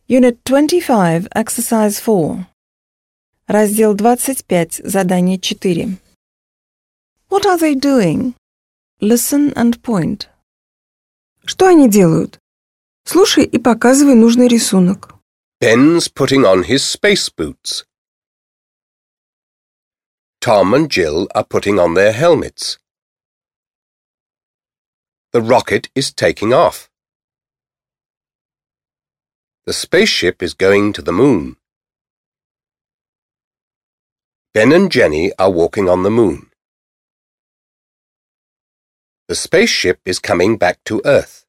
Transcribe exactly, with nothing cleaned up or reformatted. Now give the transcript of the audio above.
Unit twenty-five, Exercise four. Раздел двадцать пять, задание четыре. What are they doing? Listen and point. Что они делают? Слушай и показывай нужный рисунок. Ben's putting on his space boots. Tom and Jill are putting on their helmets. The rocket is taking off. The spaceship is going to the moon. Ben and Jenny are walking on the moon. The spaceship is coming back to Earth.